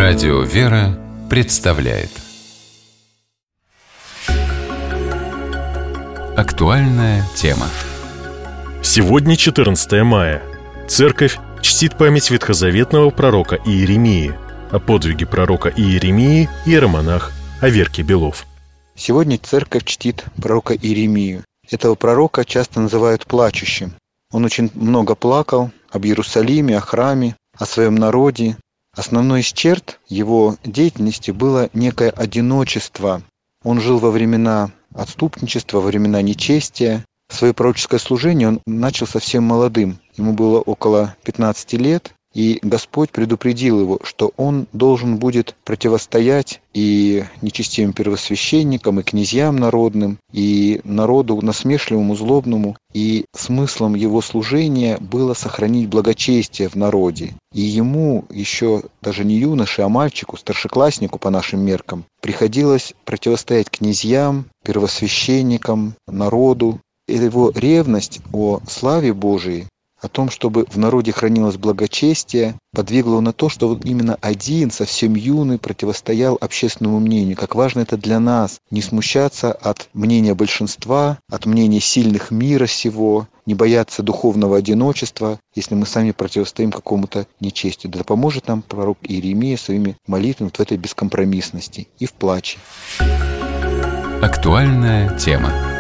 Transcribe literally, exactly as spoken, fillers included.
Радио «Вера» представляет актуальная тема. Сегодня четырнадцатое мая. Церковь чтит память ветхозаветного пророка Иеремии. О подвиге пророка Иеремии иеромонах Аверкий Белов. Сегодня церковь чтит пророка Иеремию. Этого пророка часто называют плачущим. Он очень много плакал об Иерусалиме, о храме, о своем народе. Основной из черт его деятельности было некое одиночество. Он жил во времена отступничества, во времена нечестия. Свое пророческое служение он начал совсем молодым. Ему было около пятнадцати лет, и Господь предупредил его, что он должен будет противостоять и нечестивым первосвященникам, и князьям народным, и народу насмешливому, злобному. И смыслом его служения было сохранить благочестие в народе. И ему, еще даже не юноше, а мальчику, старшекласснику по нашим меркам, приходилось противостоять князьям, первосвященникам, народу. И его ревность о славе Божией, о том, чтобы в народе хранилось благочестие, подвигло на то, что вот именно один, совсем юный, противостоял общественному мнению. Как важно это для нас, не смущаться от мнения большинства, от мнения сильных мира сего, не бояться духовного одиночества, если мы сами противостоим какому-то нечестию. Да поможет нам пророк Иеремия своими молитвами в этой бескомпромиссности и в плаче. Актуальная тема.